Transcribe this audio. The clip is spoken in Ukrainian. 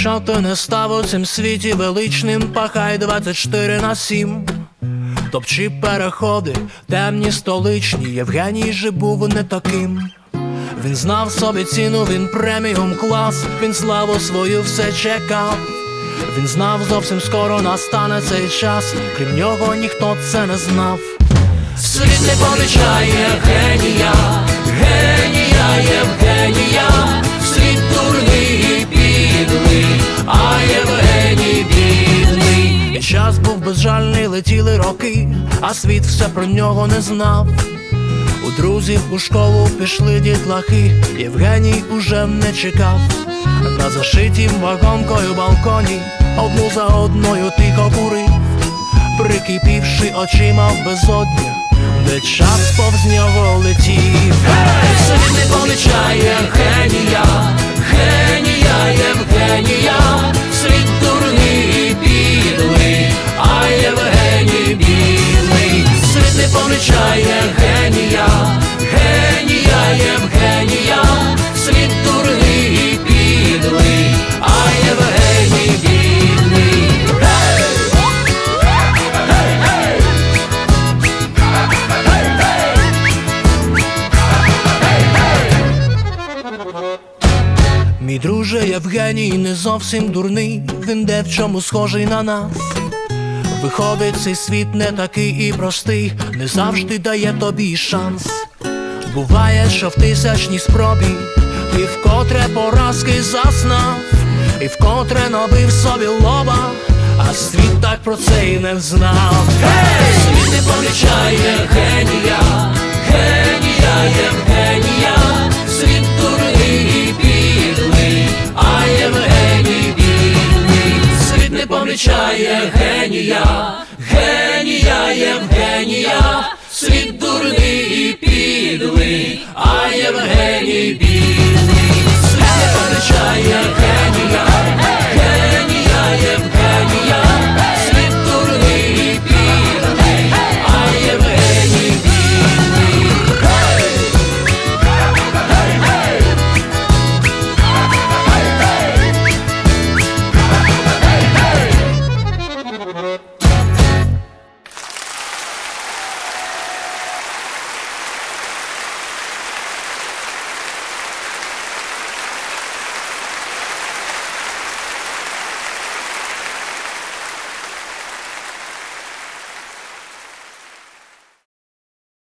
Що ти не став у цім світі величним, пахай 24/7. Топчи переходи, темні столичні, Євгеній же був не таким. Він знав собі ціну, він преміум клас, він славу свою все чекав. Він знав, зовсім скоро настане цей час, крім нього ніхто це не знав. Світ не помічає генія, генія Євгенія. Світ дурний і підлий, а Євгеній бідний. І час був безжальний, летіли роки, а світ все про нього не знав. У друзів у школу пішли дітлахи, Євгеній уже не чекав. На зашитім вагонкою балконі одну за одною тихо курив, прикипівши очима в безодню, де час повз нього летів. Світ не помічає генія, генія Євгенія. Світ дурний і підлий, а Євгеній бідний. Світ не помічає генія, генія Євгенія. Світ дурний і підлий, а Євгеній бідний. Мій друже Євгеній не зовсім дурний, він де в чому схожий на нас. Виходить, цей світ не такий і простий, не завжди дає тобі шанс. Буває, що в тисячній спробі ти вкотре поразки зазнав, і вкотре набив собі лоба, а світ так про це й не взнав. Світ не помічає генія, генія Євгенія. Світ дурний і підлий, а Євгеній бідний. Світ не помічає генія, генія Євгенія.